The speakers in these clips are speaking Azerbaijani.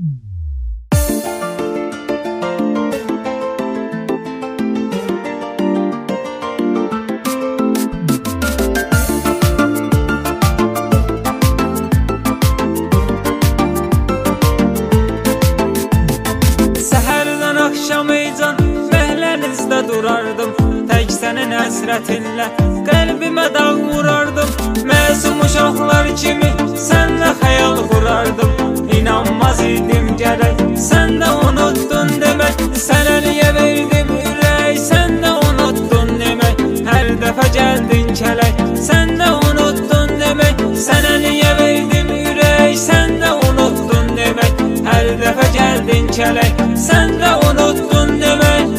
Səhərdən axşamıycan məhlənizdə durardım, tək sənin həsrətinlə qəlbimə dağ vurardım. Məsum uşaqlar kimi sənlə xəyal qurardım, İnanmaz idim gərək sən də unuttun demək. Sənə niyə verdim ürək, sən də unuttun demək. Hər dəfə gəldin kələk, sən də unuttun demək. Sənə niyə verdim ürək, sən də unuttun demək. Hər dəfə gəldin kələk, sən də unuttun demək.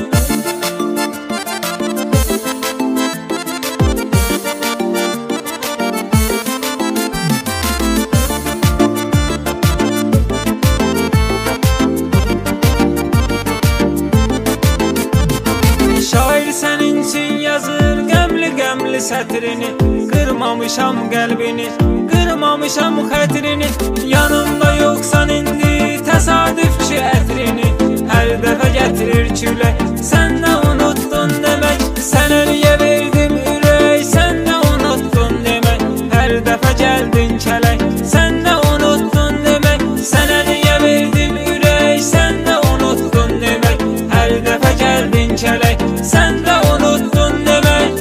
Şair sənin üçün yazır qəmli-qəmli sətrini, qırmamışam qəlbini, qırmamışam xətrini. Yanımda yoxsan indi təsadüf ki ətrini, hər dəfə gətirir külək, sən də unuttun demək. Sənə niyə verdim ürək, sən də unuttun demək. Hər dəfə gəldin kələk, sən də unuttun demək. Sənə niyə verdim ürək, sən də unuttun demək. Hər dəfə gəldin kələk, sən də unuttun demək.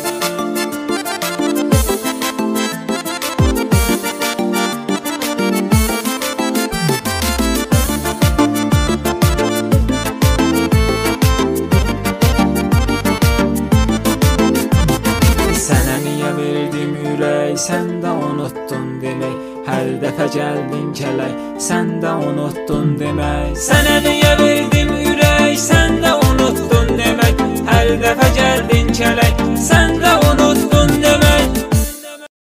Sənə niyə verdim ürək, sən də unuttun demək. Hər dəfə gəldin kələk, sən də unuttun demək. Sənə niyə